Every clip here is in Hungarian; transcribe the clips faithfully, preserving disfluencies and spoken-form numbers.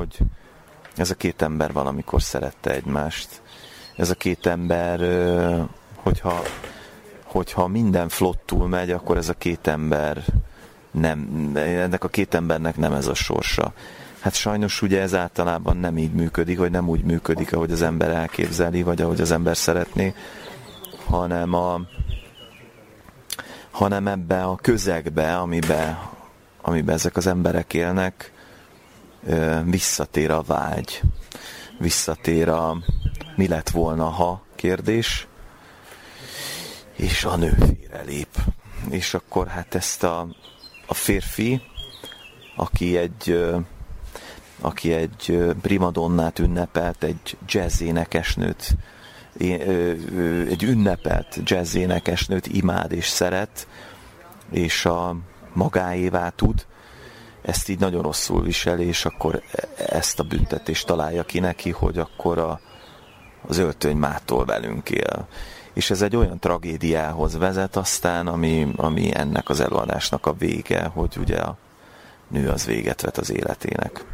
hogy ez a két ember valamikor szerette egymást. Ez a két ember, hogyha, hogyha minden flottul megy, akkor ez a két ember nem, ennek a két embernek nem ez a sorsa. Hát sajnos ugye ez általában nem így működik, vagy nem úgy működik, ahogy az ember elképzeli, vagy ahogy az ember szeretné, hanem, a, hanem ebbe a közegbe, amiben, amiben ezek az emberek élnek, visszatér a vágy, visszatér a mi lett volna, ha kérdés, és a nő félrelép. És akkor hát ezt a, a férfi, aki egy, aki egy primadonnát ünnepelt, egy jazz énekesnőt, egy ünnepelt jazz énekesnőt imád és szeret, és a magáévá tud, ezt így nagyon rosszul viseli, és akkor ezt a büntetést találja ki neki, hogy akkor a, az öltöny mától velünk él. És ez egy olyan tragédiához vezet aztán, ami, ami ennek az előadásnak a vége, hogy ugye a nő az véget vet az életének.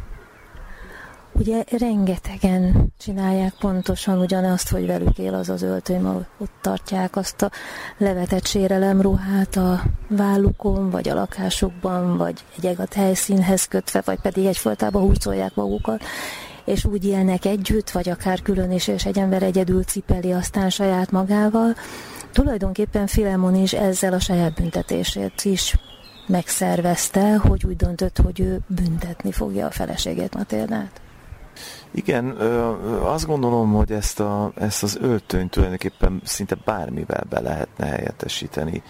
Ugye rengetegen csinálják pontosan ugyanazt, hogy velük él az az öltöny, ott tartják azt a levetett sérelemruhát a vállukon, vagy a lakásukban, vagy egy egat helyszínhez kötve, vagy pedig egyfolytában hurcolják magukat, és úgy élnek együtt, vagy akár külön is, és egy ember egyedül cipeli aztán saját magával. Tulajdonképpen Filemon is ezzel a saját büntetését is megszervezte, hogy úgy döntött, hogy ő büntetni fogja a feleségét, Matildát. Igen, azt gondolom, hogy ezt, a, ezt az öltönyt tulajdonképpen szinte bármivel be lehetne helyettesíteni.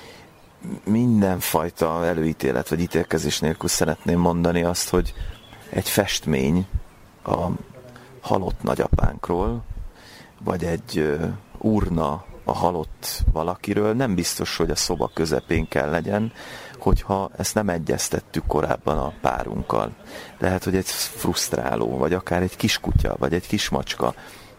Mindenfajta előítélet vagy ítélkezés nélkül szeretném mondani azt, hogy egy festmény a halott nagyapánkról, vagy egy urna a halott valakiről nem biztos, hogy a szoba közepén kell legyen, hogyha ezt nem egyeztettük korábban a párunkkal. Lehet, hogy egy frusztráló, vagy akár egy kiskutya, vagy egy kismacska,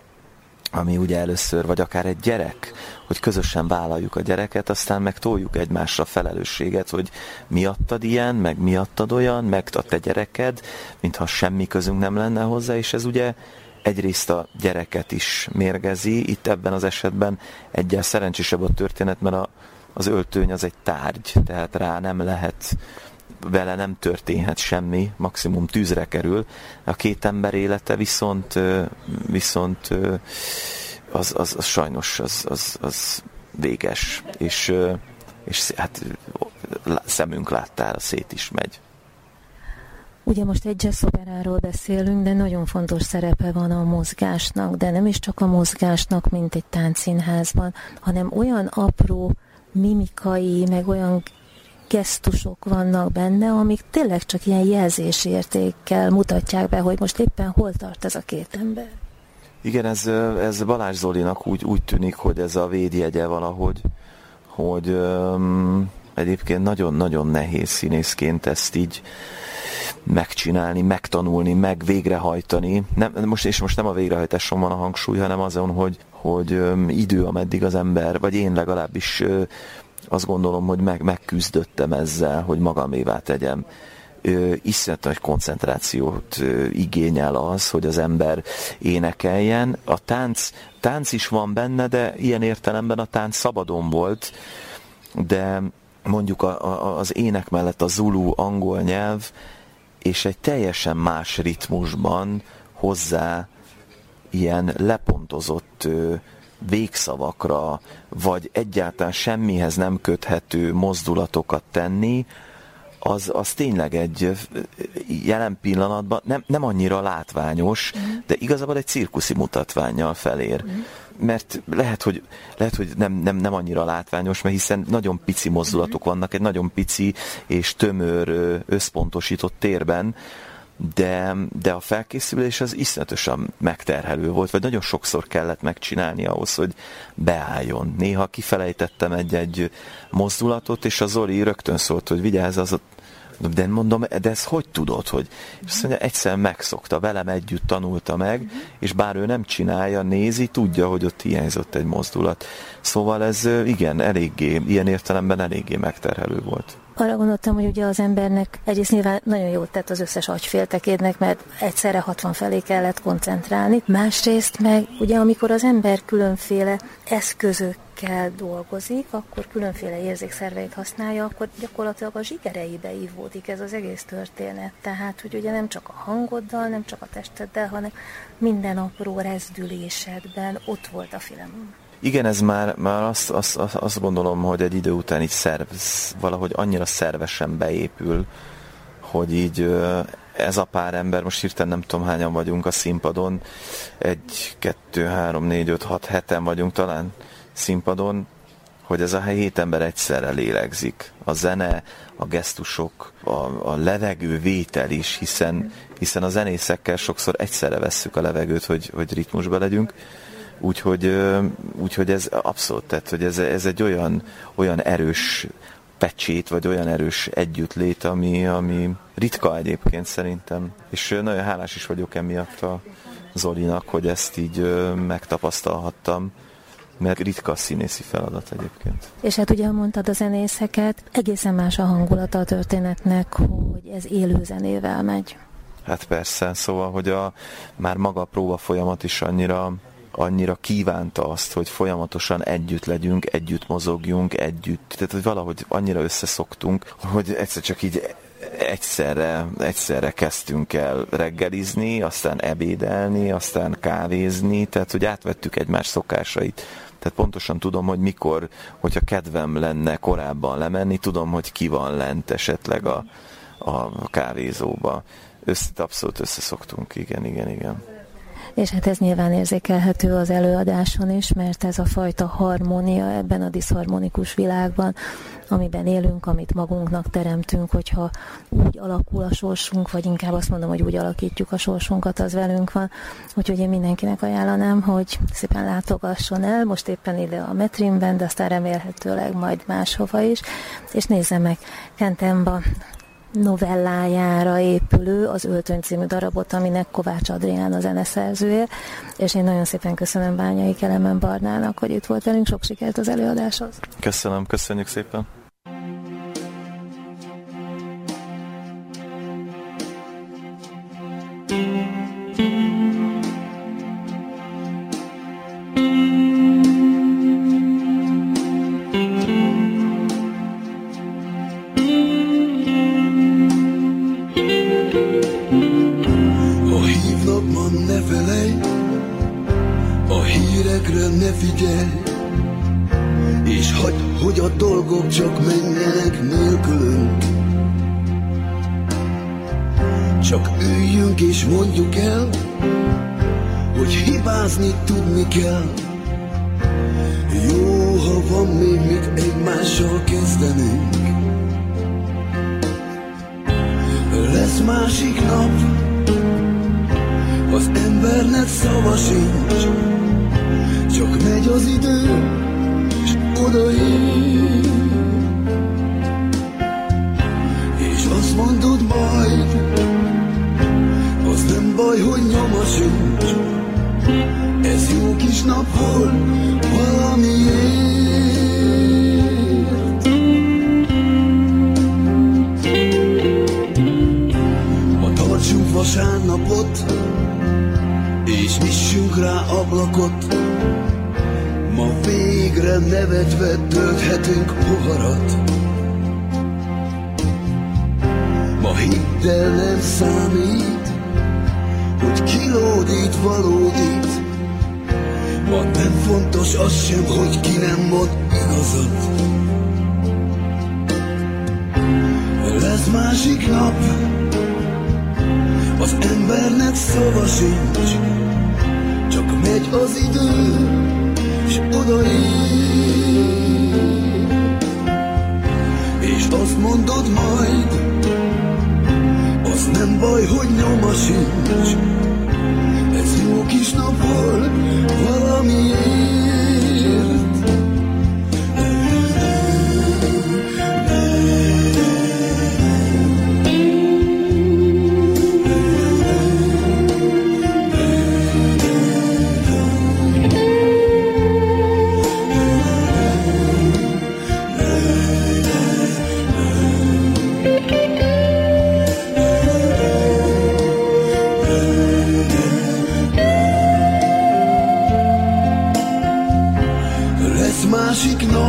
ami ugye először, vagy akár egy gyerek, hogy közösen vállaljuk a gyereket, aztán meg toljuk egymásra felelősséget, hogy miattad ilyen, meg miattad olyan, meg a te gyereked, mintha semmi közünk nem lenne hozzá, és ez ugye egyrészt a gyereket is mérgezi, itt ebben az esetben egyel szerencsésebb a történet, mert a, az öltöny az egy tárgy, tehát rá nem lehet, vele nem történhet semmi, maximum tűzre kerül. A két ember élete viszont, viszont az, az, az sajnos az, az, az véges, és, és hát szemünk láttára szét is megy. Ugye most egy jazzoperáról beszélünk, de nagyon fontos szerepe van a mozgásnak, de nem is csak a mozgásnak, mint egy táncszínházban, hanem olyan apró mimikai, meg olyan gesztusok vannak benne, amik tényleg csak ilyen jelzésértékkel mutatják be, hogy most éppen hol tart ez a két ember. Igen, ez, ez Balázs Zolinak úgy, úgy tűnik, hogy ez a védjegye valahogy, hogy um, egyébként nagyon-nagyon nehéz színészként ezt így megcsinálni, megtanulni, meg végrehajtani. Nem, most, és most nem a végrehajtáson van a hangsúly, hanem azon, hogy, hogy um, idő, ameddig az ember, vagy én legalábbis uh, azt gondolom, hogy meg, megküzdöttem ezzel, hogy magamévá tegyem. Iszonyat nagy koncentrációt ö, igényel az, hogy az ember énekeljen. A tánc, tánc is van benne, de ilyen értelemben a tánc szabadon volt, de mondjuk a, a, az ének mellett a zulu angol nyelv, és egy teljesen más ritmusban hozzá ilyen lepontozott ö, végszavakra, vagy egyáltalán semmihez nem köthető mozdulatokat tenni, az, az tényleg egy jelen pillanatban nem, nem annyira látványos, mm. de igazából egy cirkuszi mutattvánnyal felér. Mm. Mert lehet, hogy, lehet, hogy nem, nem, nem annyira látványos, mert hiszen nagyon pici mozdulatok mm. vannak, egy nagyon pici és tömör összpontosított térben, de, de a felkészülés az iszonyatosan megterhelő volt, vagy nagyon sokszor kellett megcsinálni ahhoz, hogy beálljon. Néha kifelejtettem egy-egy mozdulatot, és a Zoli rögtön szólt, hogy vigyázz, az ott, de mondom, de ezt hogy tudod, hogy? És azt mondja, egyszerűen megszokta, velem együtt tanulta meg, és bár ő nem csinálja, nézi, tudja, hogy ott hiányzott egy mozdulat. Szóval ez igen, eléggé, ilyen értelemben eléggé megterhelő volt. arra gondoltam, hogy ugye az embernek egyrészt nyilván nagyon jót tett az összes agyféltekédnek, mert egyszerre hatvan felé kellett koncentrálni. Másrészt meg ugye amikor az ember különféle eszközökkel dolgozik, akkor különféle érzékszerveit használja, akkor gyakorlatilag a zsigereibe ívódik ez az egész történet. Tehát, hogy ugye nem csak a hangoddal, nem csak a testeddel, hanem minden apró rezdülésedben ott volt a film. Igen, ez már, már azt, azt, azt gondolom, hogy egy idő után így szerv, valahogy annyira szervesen beépül, hogy így ez a pár ember, most hirtelen nem tudom hányan vagyunk a színpadon, egy, kettő, három, négy, öt, hat, heten vagyunk talán színpadon, hogy ez a hét ember egyszerre lélegzik. A zene, a gesztusok, a, a levegő vétel is, hiszen, hiszen a zenészekkel sokszor egyszerre vesszük a levegőt, hogy, hogy ritmusba legyünk. Úgyhogy, úgyhogy ez abszolút, tehát, hogy ez, ez egy olyan, olyan erős pecsét, vagy olyan erős együttlét, ami, ami ritka egyébként szerintem. És nagyon hálás is vagyok emiatt a Zolinak, hogy ezt így megtapasztalhattam, mert ritka színészi feladat egyébként. És hát ugye mondtad a zenészeket, egészen más a hangulata a történetnek, hogy ez élő zenével megy. Hát persze, szóval, hogy a, már maga a próba folyamat is annyira annyira kívánta azt, hogy folyamatosan együtt legyünk, együtt mozogjunk, együtt, tehát hogy valahogy annyira összeszoktunk, hogy egyszer csak így egyszerre, egyszerre kezdtünk el reggelizni, aztán ebédelni, aztán kávézni, tehát hogy átvettük egymás szokásait. Tehát pontosan tudom, hogy mikor, hogyha kedvem lenne korábban lemenni, tudom, hogy ki van lent esetleg a, a kávézóba. Össze, abszolút összeszoktunk, igen, igen, igen. És hát ez nyilván érzékelhető az előadáson is, mert ez a fajta harmónia ebben a diszharmonikus világban, amiben élünk, amit magunknak teremtünk, hogyha úgy alakul a sorsunk, vagy inkább azt mondom, hogy úgy alakítjuk a sorsunkat, az velünk van. Úgyhogy én mindenkinek ajánlanám, hogy szépen látogasson el, most éppen ide a Metrimben, de aztán remélhetőleg majd máshova is, és nézze meg Kent Emba novellájára épülő az Öltöny című darabot, aminek Kovács Adrián a zeneszerzője, és én nagyon szépen köszönöm Bányai Kelemen Barnának, hogy itt volt velünk, sok sikert az előadáshoz. Köszönöm, köszönjük szépen. Ne figyelj, és hagyd, hogy a dolgok csak menjenek nélkülünk. Csak üljünk és mondjuk el, hogy hibázni tudni kell. Jó, ha van még mit egymással kezdenünk. Lesz másik nap, az embernek szava sincs. Csak megy az idő, és odaér, és azt mondod majd, az nem baj, hogy nyoma sincs. Ez jó kis nap volt valamiért. Ma tartsunk vasárnapot, és nyissunk rá ablakot. Ma végre nevetve tölthetünk poharat. Ma hidd el, nem számít, hogy kilódít valódít. Ma nem fontos az sem, hogy ki nem mond igazat. Lesz másik nap, az embernek szava sincs. Csak megy az idő, és odaér, és azt mondod majd, az nem baj, hogy nyoma sincs. Ez jó kis nap volt valamiért.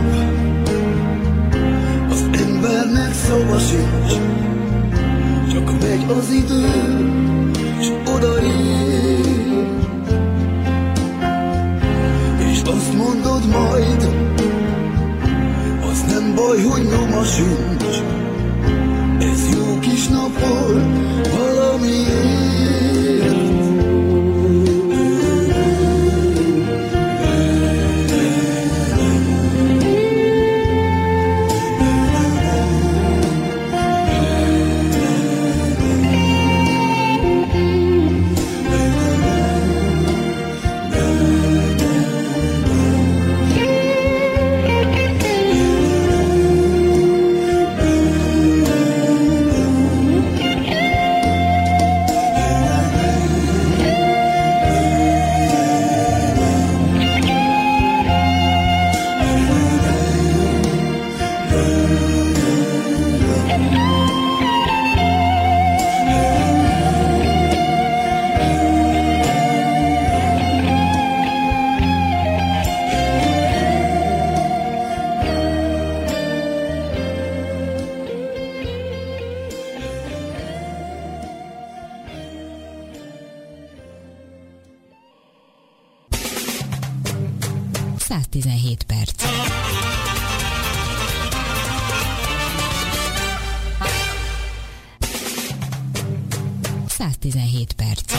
nap, az embernek szava sincs, csak megy az idő, és odaér. És azt mondod majd, az nem baj, hogy nyoma sincs, ez jó kis nap volt valamiért. száztizenhét perc. száztizenhét perc.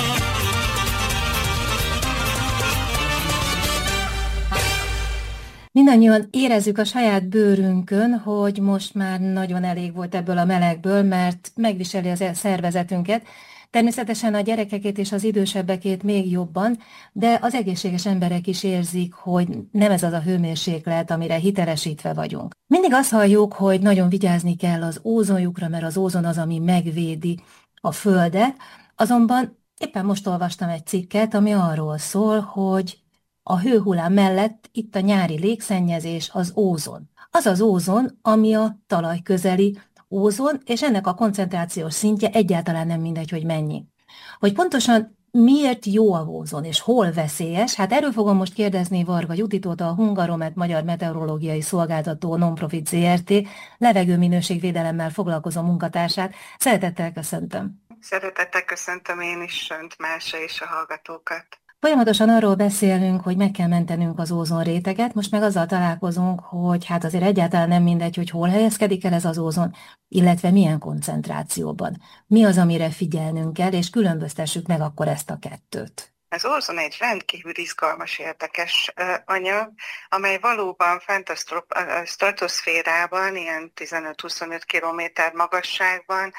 Mindannyian érezzük a saját bőrünkön, hogy most már nagyon elég volt ebből a melegből, mert megviseli az szervezetünket. Természetesen a gyerekekét és az idősebbekét még jobban, de az egészséges emberek is érzik, hogy nem ez az a hőmérséklet, amire hitelesítve vagyunk. Mindig azt halljuk, hogy nagyon vigyázni kell az ózonjukra, mert az ózon az, ami megvédi a Földet, azonban éppen most olvastam egy cikket, ami arról szól, hogy a hőhullám mellett itt a nyári légszennyezés az ózon. Az az ózon, ami a talaj közeli ózon, és ennek a koncentrációs szintje egyáltalán nem mindegy, hogy mennyi. Hogy pontosan miért jó a ózon, és hol veszélyes, hát erről fogom most kérdezni Varga Juditot, a Hungaromet Magyar Meteorológiai Szolgáltató Nonprofit zé er té levegőminőségvédelemmel foglalkozó munkatársát. Szeretettel köszöntöm. Szeretettel köszöntöm én is Önt, Mása és a hallgatókat. Folyamatosan arról beszélünk, hogy meg kell mentenünk az ózonréteget, most meg azzal találkozunk, hogy hát azért egyáltalán nem mindegy, hogy hol helyezkedik el ez az ózon, illetve milyen koncentrációban. Mi az, amire figyelnünk kell, és különböztessük meg akkor ezt a kettőt. Az ózon egy rendkívül izgalmas, érdekes anyag, amely valóban fent a stratoszférában, ilyen tizenöt-huszonöt kilométer magasságban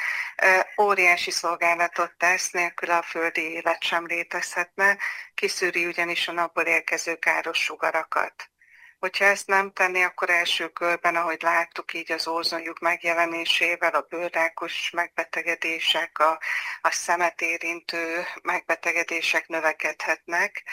óriási szolgálatot tesz, nélkül a földi élet sem létezhetne, kiszűri ugyanis a napból érkező káros sugarakat. Hogyha ezt nem tenni, akkor első körben, ahogy láttuk így az ózonlyuk megjelenésével, a bőrrákos megbetegedések, a, a szemet érintő megbetegedések növekedhetnek,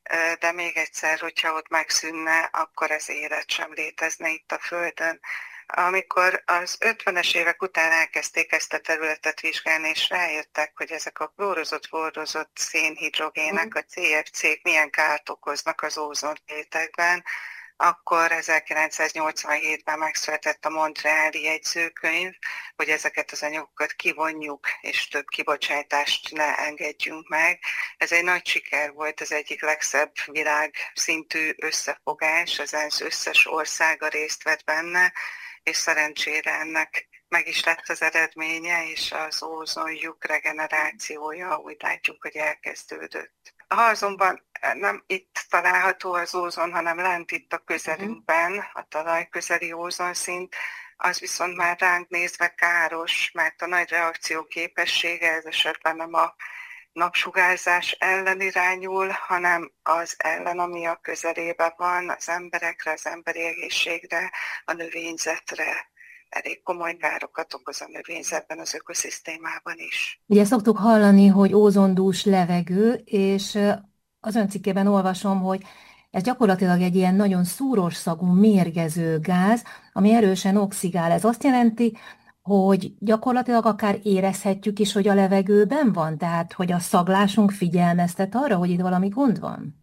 de még egyszer, hogyha ott megszűnne, akkor az élet sem létezne itt a Földön. Amikor az ötvenes évek után elkezdték ezt a területet vizsgálni, és rájöttek, hogy ezek a klórozott-fluorozott szénhidrogének, a cé ef cé-k milyen kárt okoznak az ózonrétegben, akkor ezerkilencszáznyolcvanhétben megszületett a Montreali jegyzőkönyv, hogy ezeket az anyagokat kivonjuk, és több kibocsátást ne engedjünk meg. Ez egy nagy siker volt, az egyik legszebb világszintű összefogás, az ENSZ összes országa részt vett benne, és szerencsére ennek meg is lett az eredménye, és az ózonlyuk regenerációja, úgy látjuk, hogy elkezdődött. Ha azonban nem itt található az ózon, hanem lent itt a közelünkben, a talaj közeli ózonszint, az viszont már ránk nézve káros, mert a nagy reakció képessége ez esetben nem a napsugárzás ellen irányul, hanem az ellen, ami a közelében van, az emberekre, az emberi egészségre, a növényzetre. Elég komoly károkat okoz a növényzetben, az ökoszisztémában is. Ugye szoktuk hallani, hogy ózondús levegő, és az ön cikkében olvasom, hogy ez gyakorlatilag egy ilyen nagyon szúros szagú, mérgező gáz, ami erősen oxigál. Ez azt jelenti, hogy gyakorlatilag akár érezhetjük is, hogy a levegőben van, tehát hogy a szaglásunk figyelmeztet arra, hogy itt valami gond van? Na, hát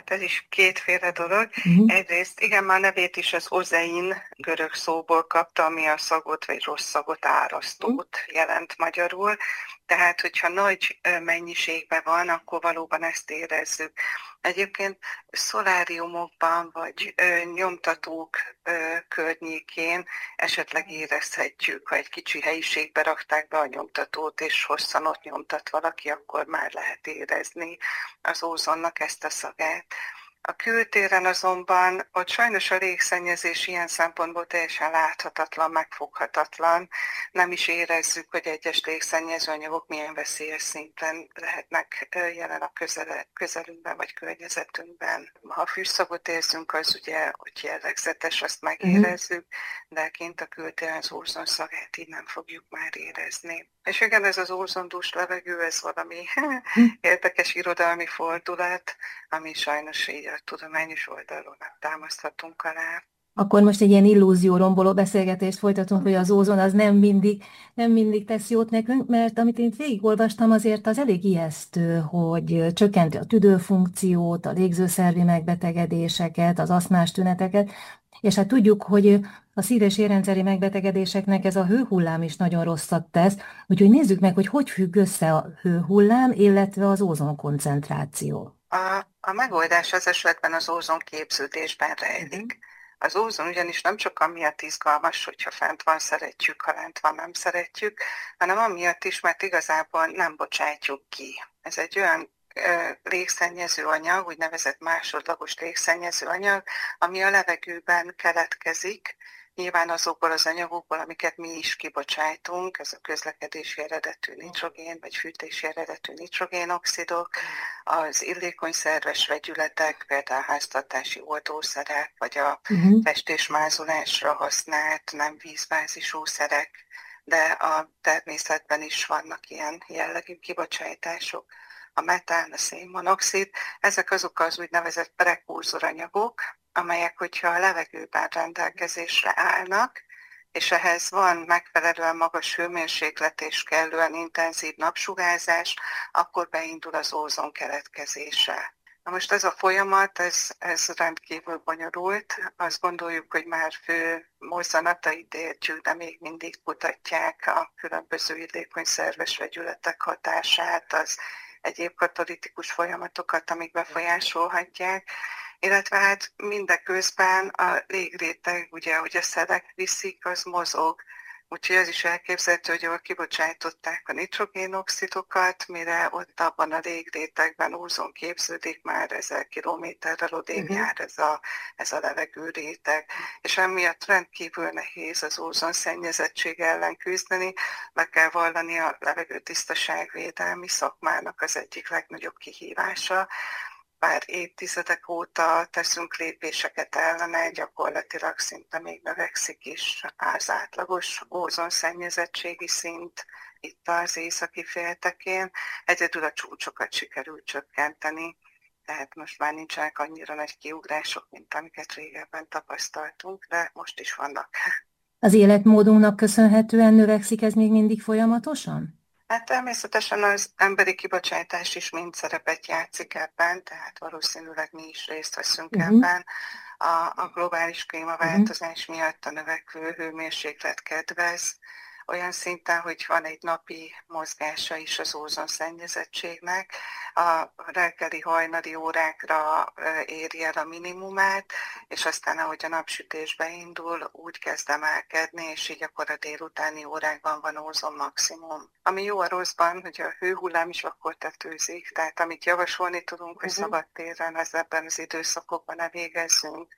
Hát ez is kétféle dolog. Uh-huh. Egyrészt igen, már nevét is az ozein görög szóból kapta, ami a szagot vagy rossz szagot, árasztót jelent magyarul. Tehát, hogyha nagy mennyiségben van, akkor valóban ezt érezzük. Egyébként szoláriumokban vagy ö, nyomtatók ö, környékén esetleg érezhetjük, ha egy kicsi helyiségbe rakták be a nyomtatót, és hosszan ott nyomtat valaki, akkor már lehet érezni az ózonnak ezt a szagát. A kültéren azonban ott sajnos a légszennyezés ilyen szempontból teljesen láthatatlan, megfoghatatlan. Nem is érezzük, hogy egyes légszennyező anyagok milyen veszélyes szinten lehetnek jelen a közele, közelünkben vagy környezetünkben. Ha fűszagot érzünk, az ugye hogy jellegzetes, azt megérezzük, de kint a kültéren az ózon szagát így nem fogjuk már érezni. És igen, ez az ózondús levegő, ez valami érdekes irodalmi fordulat, ami sajnos így a tudományos oldalon nem támaszthatunk alá. Akkor most egy ilyen illúzióromboló beszélgetést folytatunk, hogy az ózon az nem mindig, nem mindig tesz jót nekünk, mert amit én végigolvastam, azért az elég ijesztő, hogy csökkenti a tüdőfunkciót, a légzőszervi megbetegedéseket, az aszmás tüneteket, és hát tudjuk, hogy a szív- és érrendszeri megbetegedéseknek ez a hőhullám is nagyon rosszat tesz, úgyhogy nézzük meg, hogy hogy függ össze a hőhullám, illetve az ózonkoncentráció. A, a megoldás az esetben az ózon képződésben rejlik. Az ózon ugyanis nem csak amiatt izgalmas, hogyha fent van, szeretjük, ha lent van, nem szeretjük, hanem amiatt is, mert igazából nem bocsátjuk ki. Ez egy olyan ö, légszennyező anyag, úgynevezett másodlagos légszennyező anyag, ami a levegőben keletkezik, nyilván azokból az anyagokból, amiket mi is kibocsájtunk, ez a közlekedési eredetű nitrogén, vagy fűtési eredetű nitrogénoxidok, az illékony szerves vegyületek, például a háztartási oldószerek, vagy a Uh-huh. festésmázolásra használt nem vízbázisú szerek, de a természetben is vannak ilyen jellegű kibocsátások. A metán, a szénmonoxid, ezek azok az úgynevezett prekurzoranyagok, amelyek, hogyha a levegőben rendelkezésre állnak, és ehhez van megfelelően magas hőmérséklet és kellően intenzív napsugárzás, akkor beindul az ózon keletkezése. Na most ez a folyamat, ez, ez rendkívül bonyolult. Azt gondoljuk, hogy már fő mozzanatait értjük, de még mindig kutatják a különböző illékony szerves vegyületek hatását, az egyéb katalitikus folyamatokat, amik befolyásolhatják. Illetve hát mindeközben a légréteg, ugye, hogy a szelek viszik, az mozog. Úgyhogy az is elképzelhető, hogy ahol kibocsátották a nitrogénoxidokat, mire ott abban a légrétegben ózon képződik, már ezer kilométerrel odébb Uh-huh. jár ez a, ez a levegőréteg. És emiatt rendkívül nehéz az ózon szennyezettség ellen küzdeni, be kell vallani a levegőtisztaságvédelmi szakmának az egyik legnagyobb kihívása. Pár évtizedek óta teszünk lépéseket ellene, gyakorlatilag szinte még növekszik is az átlagos ózonszennyezettségi szint itt az északi féltekén. Egyedül a csúcsokat sikerült csökkenteni, tehát most már nincsenek annyira nagy kiugrások, mint amiket régebben tapasztaltunk, de most is vannak. Az életmódunknak köszönhetően növekszik ez még mindig folyamatosan? Hát természetesen az emberi kibocsátás is mind szerepet játszik ebben, tehát valószínűleg mi is részt veszünk Uh-huh. ebben. A, a globális klímaváltozás uh-huh. miatt a növekvő hőmérséklet kedvez, olyan szinten, hogy van egy napi mozgása is az ózonszennyezettségnek. A reggeli hajnali órákra éri el a minimumát, és aztán ahogy a napsütés beindul, úgy kezd emelkedni, és így akkor a délutáni órákban van ózon maximum. Ami jó a rosszban, hogy a hőhullám is akkor tetőzik, tehát amit javasolni tudunk, hogy uh-huh. szabadtéren az ebben az időszakokban ne végezzünk,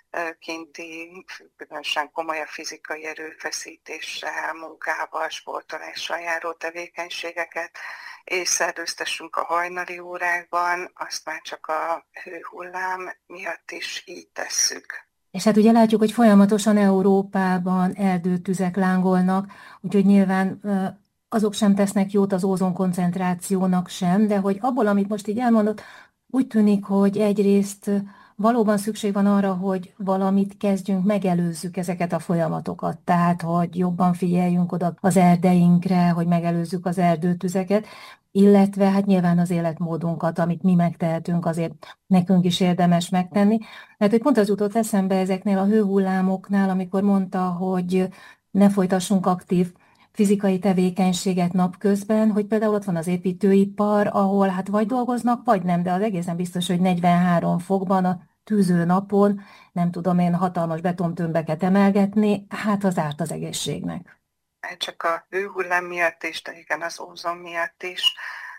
kinti, különösen komoly a fizikai erőfeszítéssel, munkával, sportolással járó tevékenységeket, és szerdőztessünk a hajnali órákban, azt már csak a hőhullám miatt is így tesszük. És hát ugye látjuk, hogy folyamatosan Európában erdőtüzek lángolnak, úgyhogy nyilván azok sem tesznek jót az ózonkoncentrációnak sem, de hogy abból, amit most így elmondott, úgy tűnik, hogy egyrészt valóban szükség van arra, hogy valamit kezdjünk, megelőzzük ezeket a folyamatokat, tehát hogy jobban figyeljünk oda az erdeinkre, hogy megelőzzük az erdőtüzeket, illetve hát nyilván az életmódunkat, amit mi megtehetünk, azért nekünk is érdemes megtenni. Mert hogy pont az jutott eszembe ezeknél a hőhullámoknál, amikor mondta, hogy ne folytassunk aktív fizikai tevékenységet napközben, hogy például ott van az építőipar, ahol hát vagy dolgoznak, vagy nem, de az egészen biztos, hogy negyvenhárom fokban a tűző napon, nem tudom én, hatalmas betontömbeket emelgetni, hát az árt az egészségnek. Csak a hőhullám miatt is, de igen, az ózon miatt is.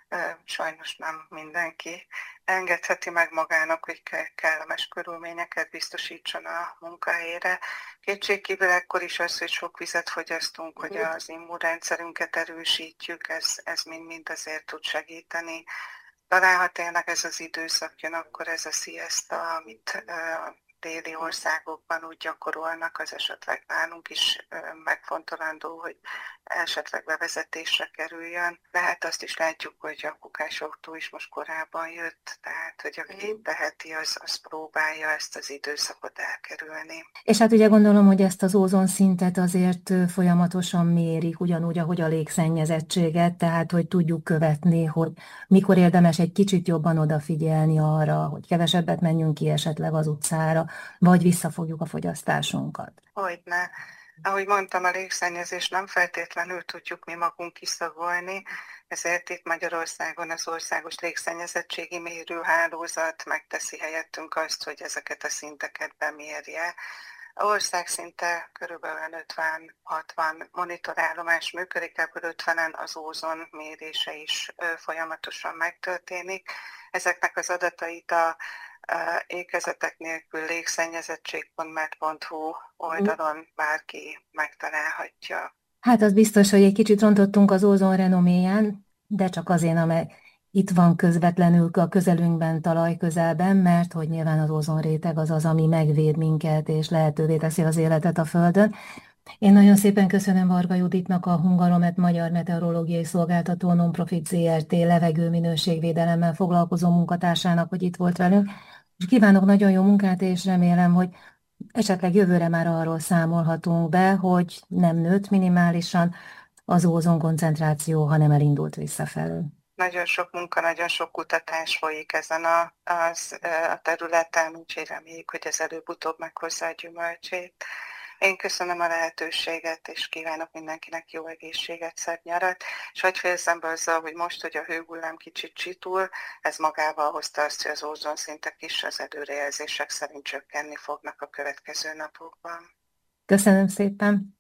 Sajnos nem mindenki engedheti meg magának, hogy kellemes körülményeket biztosítson a munkahelyére. Kétségkívül ekkor is az, hogy sok vizet fogyasztunk, hogy az immunrendszerünket erősítjük, ez, ez mind-mind azért tud segíteni. Talán ha tényleg ez az időszak jön, akkor ez a siesta, amit a déli országokban úgy gyakorolnak, az esetleg nálunk is megfontolandó, hogy esetleg bevezetésre kerüljön. De hát azt is látjuk, hogy a kukásoktól is most korábban jött, tehát hogy aki teheti, az, az próbálja ezt az időszakot elkerülni. És hát ugye gondolom, hogy ezt az ózonszintet azért folyamatosan mérik, ugyanúgy, ahogy a légszennyezettséget, tehát hogy tudjuk követni, hogy mikor érdemes egy kicsit jobban odafigyelni arra, hogy kevesebbet menjünk ki esetleg az utcára, vagy visszafogjuk a fogyasztásunkat. Hogyne. Ahogy mondtam, a légszennyezést nem feltétlenül tudjuk mi magunk kiszagolni, ezért itt Magyarországon az országos légszennyezettségi mérőhálózat megteszi helyettünk azt, hogy ezeket a szinteket bemérje. A ország szinte körülbelül ötven-hatvan monitorállomás működik, ebből ötvenen az ózon mérése is folyamatosan megtörténik. Ezeknek az adatait a ékezetek nélkül légszennyezettség pont med pont hu oldalon bárki megtalálhatja. Hát az biztos, hogy egy kicsit rontottunk az ózon renoméján, de csak azért, amely itt van közvetlenül a közelünkben, talaj közelben, mert hogy nyilván az ózonréteg az az, ami megvéd minket, és lehetővé teszi az életet a Földön. Én nagyon szépen köszönöm Varga Juditnak, a Hungaromet Magyar Meteorológiai Szolgáltató Nonprofit zé er té levegőminőségvédelemmel foglalkozó munkatársának, hogy itt volt velünk, és kívánok nagyon jó munkát, és remélem, hogy esetleg jövőre már arról számolhatunk be, hogy nem nőtt minimálisan az ózon koncentráció, hanem elindult visszafelé. Nagyon sok munka, nagyon sok kutatás folyik ezen a, az, a területen, úgyhogy reméljük, hogy ez előbb-utóbb meghozza a gyümölcsét. Én köszönöm a lehetőséget, és kívánok mindenkinek jó egészséget, szebb nyarat, és hogy fejezzem be azzal, hogy most, hogy a hőhullám kicsit csitul, ez magával hozta azt, hogy az ózonszintek is az előrejelzések szerint csökkenni fognak a következő napokban. Köszönöm szépen!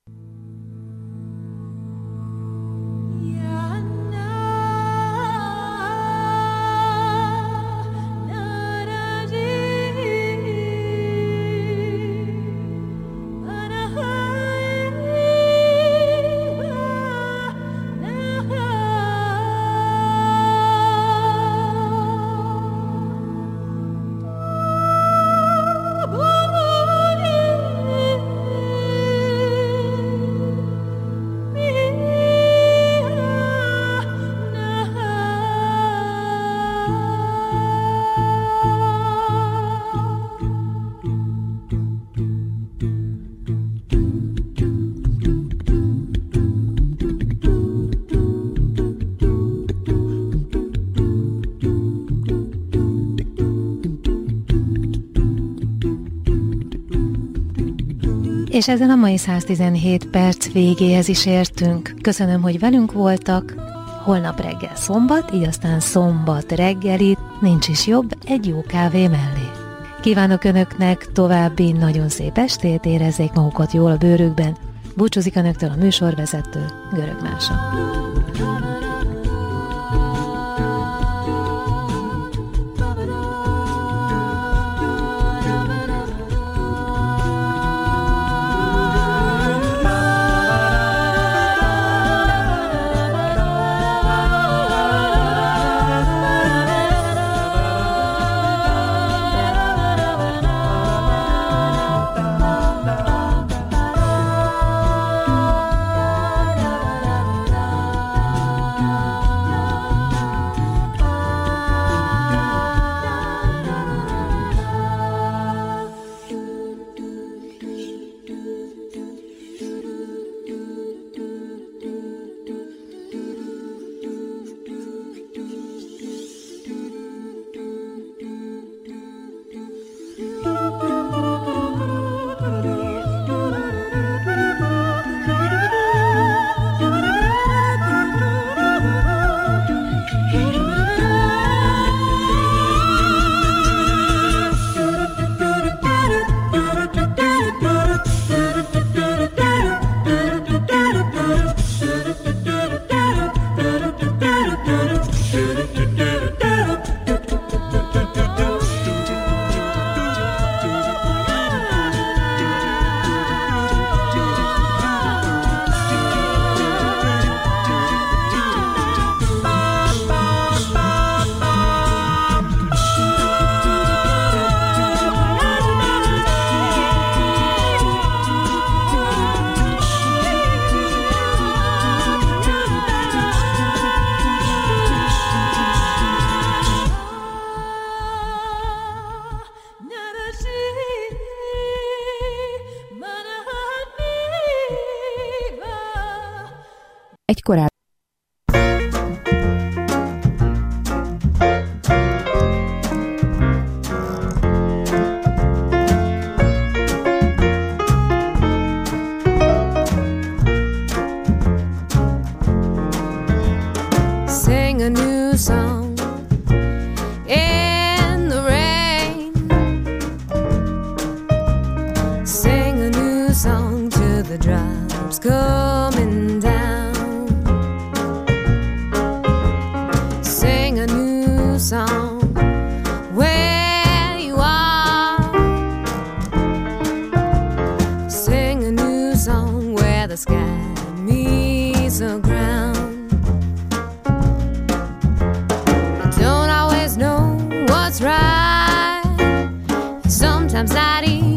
És ezen a mai száztizenhét perc végéhez is értünk. Köszönöm, hogy velünk voltak. Holnap reggel szombat, így aztán szombat reggelit, nincs is jobb egy jó kávé mellé. Kívánok Önöknek további nagyon szép estét, érezzék magukat jól a bőrükben. Búcsúzik Önöktől a műsorvezető, Görög Mása. egy korábbi Sing a new song in the rain. Sing a new song to the drops coming down. Sing a new song where you are. Sing a new song where the sky meets the ground. Right. Sometimes not even